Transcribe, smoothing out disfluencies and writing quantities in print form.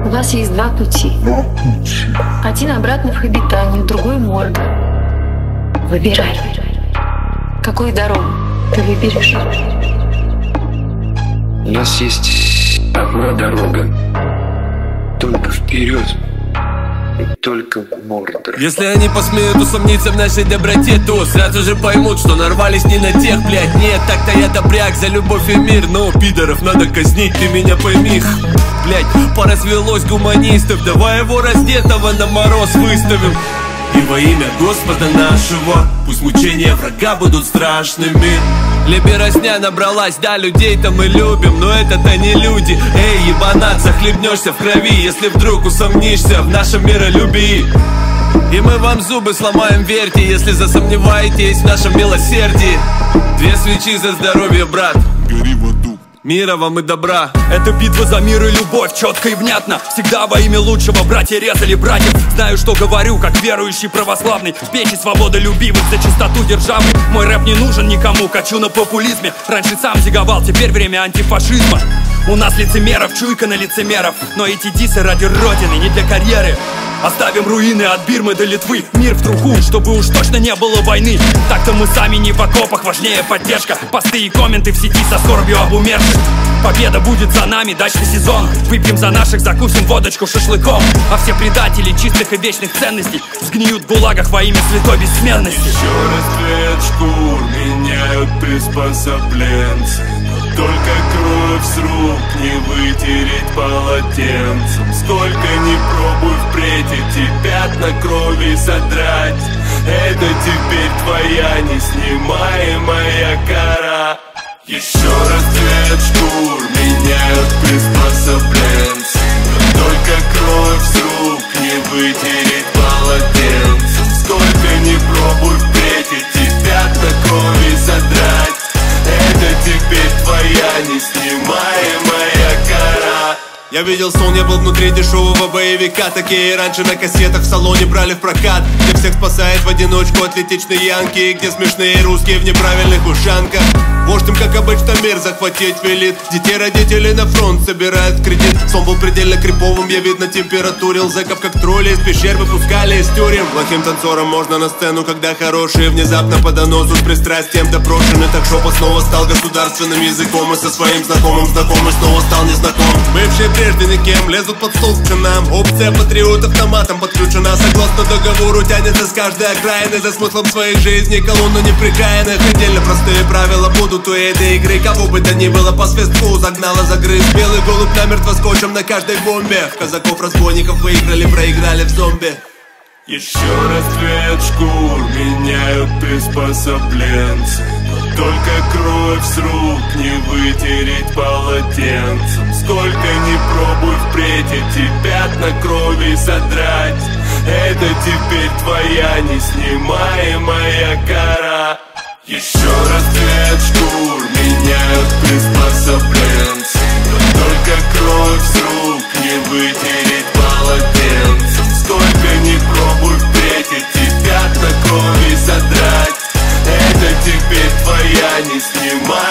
У вас есть два пути. Один обратно в обитание, другой в морг. Выбирай. Какую дорогу ты выберешь? У нас есть одна дорога. Только вперед. И только в Мордор. Если они посмеют усомниться в нашей доброте, то сразу же поймут, что нарвались не на тех, блядь. Нет, так-то я добряк за любовь и мир. Но пидоров надо казнить, ты меня пойми. Блядь, поразвелось гуманистов. Давай его раздетого на мороз выставим. И во имя Господа нашего пусть мучения врага будут страшными. Либерасня набралась, да, людей-то мы любим, но это-то не люди. Эй, ебанат, захлебнешься в крови, если вдруг усомнишься в нашем миролюбии. И мы вам зубы сломаем, верьте, если засомневаетесь в нашем милосердии. 2 свечи за здоровье, брат. Гори в аду. Мира вам и добра. Это битва за мир и любовь, четко и внятно. Всегда во имя лучшего братья резали братьев. Знаю, что говорю, как верующий православный. В печи свободы любимых за чистоту державы. Мой рэп не нужен никому, качу на популизме. Раньше сам зиговал, теперь время антифашизма. У нас лицемеров, чуйка на лицемеров. Но эти дисы ради родины, не для карьеры. Оставим руины от Бирмы до Литвы. Мир в труху, чтобы уж точно не было войны. Так-то мы сами не в окопах, важнее поддержка. Посты и комменты в сети со скорбью об умерших. Победа будет за нами, дачный сезон. Выпьем за наших, закусим водочку шашлыком. А все предатели чистых и вечных ценностей сгниют в гулагах во имя святой бессменности. Еще раз цвет шкур меняют приспособленцы. Только кровь с рук не вытереть полотенцем. Сколько ни пробуй впредь эти пятна крови содрать. Это теперь твоя неснимаемая кара. Еще раз цвет шкур меняют приспособленцы. Только кровь с рук не вытереть полотенцем. Сколько ни пробуй впредь эти пятна крови содрать. Это теперь твоя неснимаемая кара. Я видел сон, я был внутри дешевого боевика. Такие раньше на кассетах в салоне брали в прокат. Где всех спасает в одиночку атлетичный янки. Где смешные русские в неправильных ушанках. Вождь им, как обычно, мир захватить велит. Детей родители на фронт собирают в кредит. Сон был предельно криповым, я видно температурил. Зэков как тролли из пещер выпускали из тюрем. Плохим танцором можно на сцену, когда хорошие внезапно по доносу с пристрастием допрошены. Так шепот снова стал государственным языком. И со своим знакомым знакомый снова стал незнаком. Бывшие прежде никем лезут под стол к ценам. Опция патриот автоматом подключена. Согласно договору тянется с каждой окраины. За смыслом своих жизней колонну неприкаянных. Отдельно простые правила будут у этой игры. Кого бы то ни было по свистку загнала загрыз. Белый голубь намертво скотчем на каждой бомбе. Казаков-разбойников выиграли, проиграли в зомби. Еще раз цвет шкур меняют приспособленцы. Только кровь с рук не вытереть полотенцем. Сколько ни пробуй впредь эти пятна крови содрать. Это теперь твоя неснимаемая кара. Еще раз цвет шкур меняют приспособленцы. Только кровь с рук не вытереть полотенцем. Сколько ни пробуй впредь эти пятна крови содрать. Это теперь твоя неснимаемая